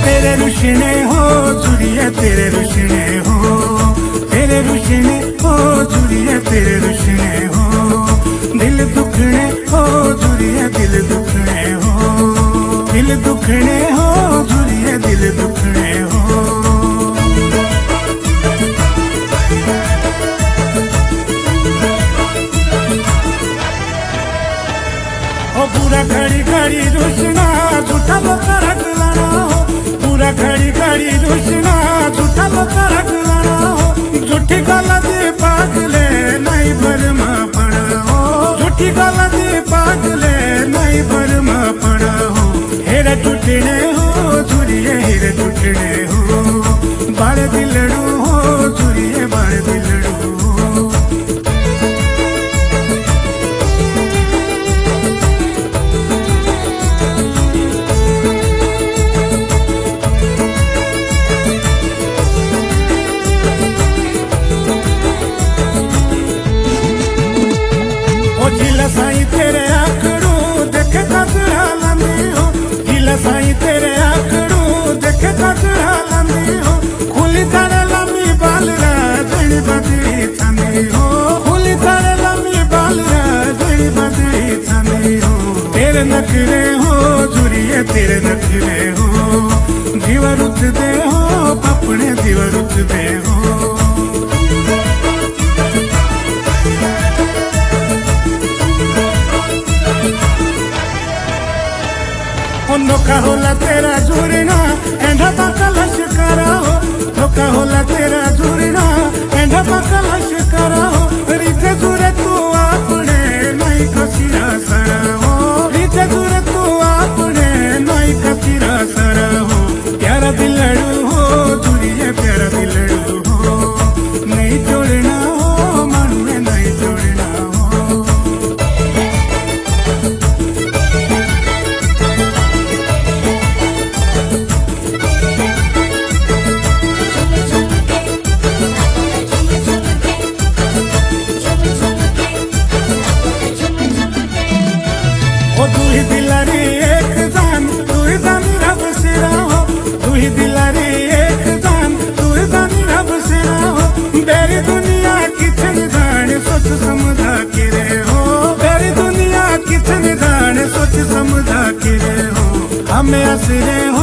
तेरे रुशने हो जुड़िए तेरे रुशने हो, तेरे रुशने हो जुड़िए तेरे रुशने हो, दिल दुखने हो जुड़िए दिल दुखने हो, दिल दुखने हो जुड़िए दिल दुखने हो। ओ पूरा घड़ी घड़ी रुशना झूठा लोका रख लाना हो, पूरा घड़ी घड़ी रुशना झूठा लोका रख लाना हो, झूठी गल दी पागले नहीं भरमा पड़ा हो, झूठी गल दी पागले नहीं भरमा पड़ा हो। हेरे टूटने हो जुड़िए हेरे टूटने हो, बाड़ दिलड़ू हो जुड़िए बाड़ दिलड़ू हो। साईं तेरे आकड़ू देखे कतरा लंदी हो, गीला साईं तेरे आकड़ू देखे कतरा लंदी हो, खुली तारे लंबी बाल जड़ी बदली थंदी हो, खुली तारे लंबी बाल जड़ी बदली थंदी हो। तेरे नखरे हो जुड़िए तेरे नखरे हो, दीवर उठ दे हो अपने दीवर उठ दे हो। धोखा होला तेरा जुड़ना एंधा कलश करा हो, धोखा होला तेरा जुड़ना एंधा कलश करा हो। रीते जुरे तू अपने नहीं कसीरा सरा हो, रीते जुरे तू अपने नहीं कसीरा सरा हो। प्यारा दिलड़ू हो जुड़िए प्यारा दिलड़ू हो, नहीं जोड़ना हो मन में नहीं जोड़ना हो। तू ही दिलारी एक जान तू ही जानी रब सिरा हो, तू ही दिलारी एक जान तू ही जानी रब सिरा हो। बेरी दुनिया किचन जाने सोच समझा के रे हो, बेरी दुनिया किचन जाने सोच समझा के रे हो। हमें असरे हो